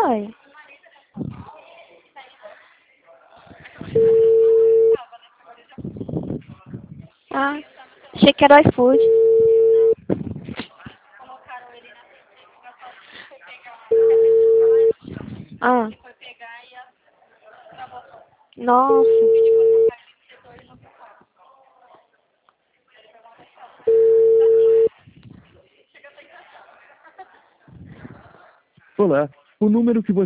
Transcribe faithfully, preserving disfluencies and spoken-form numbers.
foi? Ah, achei que era o iFood. Ah. Nossa. Olá, o número que você